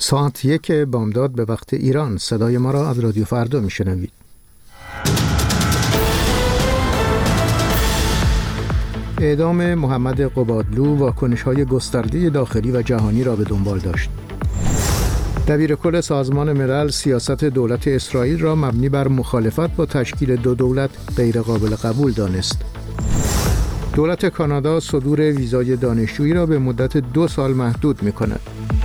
ساعت 1 بامداد به وقت ایران. صدای ما را از رادیو فردا میشنوید. اعدام محمد قبادلو واکنش‌های گسترده داخلی و جهانی را به دنبال داشت. دبیرکل سازمان ملل سیاست دولت اسرائیل را مبنی بر مخالفت با تشکیل دو دولت غیر قابل قبول دانست. دولت کانادا صدور ویزای دانشجویی را به مدت 2 سال محدود می‌کند.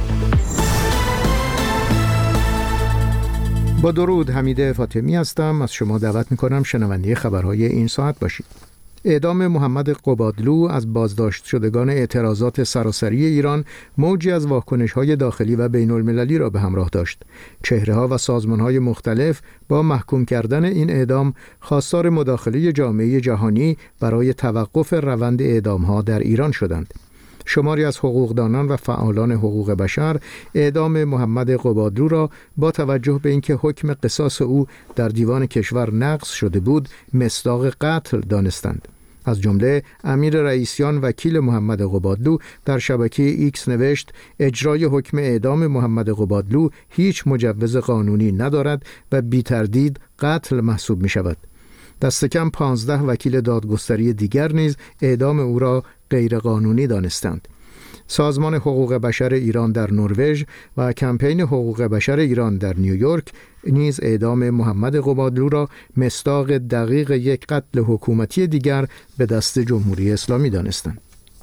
با درود، حمید فاطمی هستم. از شما دعوت می‌کنم شنونده خبرهای این ساعت باشید. اعدام محمد قبادلو از بازداشت شدگان اعتراضات سراسری ایران موجی از واکنش‌های داخلی و بین‌المللی را به همراه داشت. چهره‌ها و سازمان‌های مختلف با محکوم کردن این اعدام خواستار مداخله جامعه جهانی برای توقف روند اعدام‌ها در ایران شدند. شماری از حقوقدانان و فعالان حقوق بشر اعدام محمد قبادلو را با توجه به اینکه حکم قصاص او در دیوان کشور نقض شده بود مصداق قتل دانستند. از جمله امیر رئیسیان وکیل محمد قبادلو در شبکه ایکس نوشت اجرای حکم اعدام محمد قبادلو هیچ مجوز قانونی ندارد و بی تردید قتل محسوب می شود. دست کم 15 وکیل دادگستری دیگر نیز اعدام او را غیر قانونی دانستند. سازمان حقوق بشر ایران در نروژ و کمپین حقوق بشر ایران در نیویورک نیز اعدام محمد قبادلو را مصداق دقیق یک قتل حکومتی دیگر به دست جمهوری اسلامی دانستند.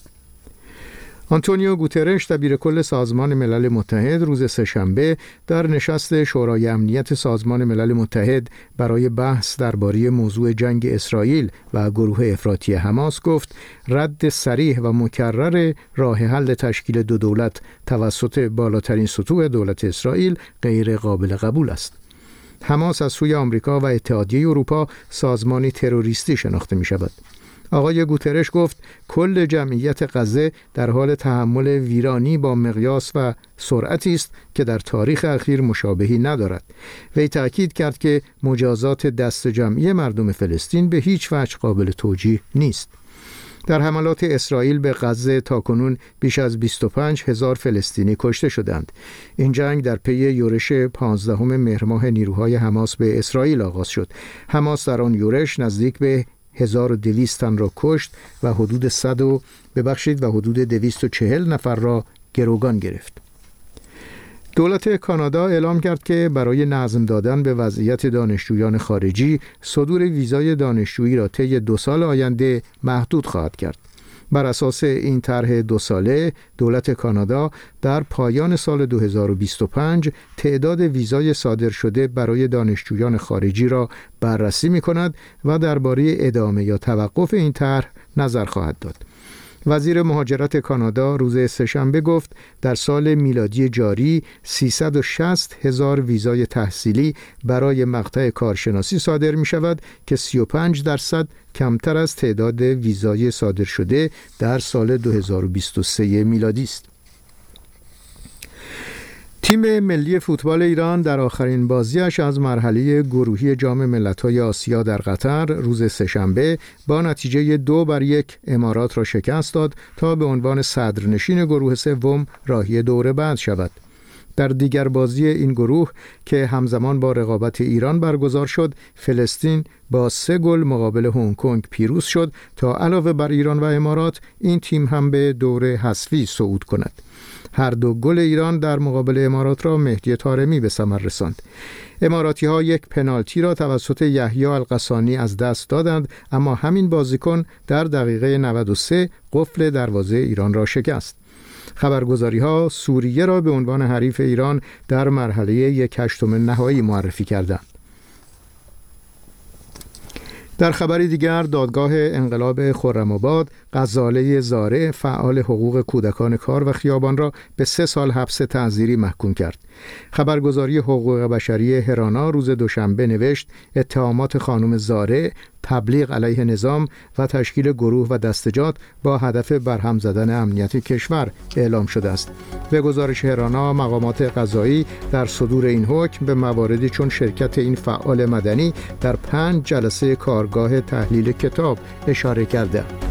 آنتونیو گوترش دبیرکل سازمان ملل متحد روز سه‌شنبه در نشست شورای امنیت سازمان ملل متحد برای بحث درباره موضوع جنگ اسرائیل و گروه افراطی حماس گفت رد صریح و مکرر راه حل تشکیل دو دولت توسط بالاترین سطوح دولت اسرائیل غیر قابل قبول است. حماس از سوی آمریکا و اتحادیه اروپا سازمانی تروریستی شناخته می شود. آقای گوترش گفت کل جمعیت غزه در حال تحمل ویرانی با مقیاس و سرعتی است که در تاریخ اخیر مشابهی ندارد. وی تأکید کرد که مجازات دست جمعی مردم فلسطین به هیچ وجه قابل توجیه نیست. در حملات اسرائیل به غزه تاکنون بیش از 25,000 فلسطینی کشته شدند. این جنگ در پی یورش 15 مهر ماه نیروهای حماس به اسرائیل آغاز شد. حماس در آن یورش نزدیک به 1200 تن را کشت و حدود 240 نفر را گروگان گرفت. دولت کانادا اعلام کرد که برای نظم دادن به وضعیت دانشجویان خارجی صدور ویزای دانشجویی را طی 2 سال آینده محدود خواهد کرد. بر اساس این طرح 2 ساله دولت کانادا در پایان سال 2025 تعداد ویزای صادر شده برای دانشجویان خارجی را بررسی می‌کند و درباره ادامه یا توقف این طرح نظر خواهد داد. وزیر مهاجرت کانادا روز سه‌شنبه گفت در سال میلادی جاری 360,000 ویزای تحصیلی برای مقطع کارشناسی صادر می شود که 35% کمتر از تعداد ویزای صادر شده در سال 2023 میلادی است. تیم ملی فوتبال ایران در آخرین بازیش از مرحله گروهی جام ملت‌های آسیا در قطر روز سه‌شنبه با نتیجه 2-1 امارات را شکست داد تا به عنوان صدرنشین گروه سوم راهی دور بعد شود. در دیگر بازی این گروه که همزمان با رقابت ایران برگزار شد، فلسطین با 3 گل مقابل هنگ کنگ پیروز شد تا علاوه بر ایران و امارات این تیم هم به دور حذفی صعود کند. هر 2 گل ایران در مقابل امارات را مهدی طارمی به ثمر رساند. اماراتی‌ها یک پنالتی را توسط یحیی القصانی از دست دادند، اما همین بازیکن در دقیقه 93 قفل دروازه ایران را شکست. خبرگزاری‌ها سوریه را به عنوان حریف ایران در مرحله 1/8 نهایی معرفی کردند. در خبری دیگر، دادگاه انقلاب خرم‌آباد غزاله زارع فعال حقوق کودکان کار و خیابان را به 3 سال حبس تعزیری محکوم کرد. خبرگزاری حقوق بشری هرانا روز دوشنبه نوشت اتهامات خانم زارع تبلیغ علیه نظام و تشکیل گروه و دستجات با هدف برهم زدن امنیت کشور اعلام شده است. به گزارش هرانا، مقامات قضایی در صدور این حکم به مواردی چون شرکت این فعال مدنی در 5 جلسه کارگاه تحلیل کتاب اشاره کرده.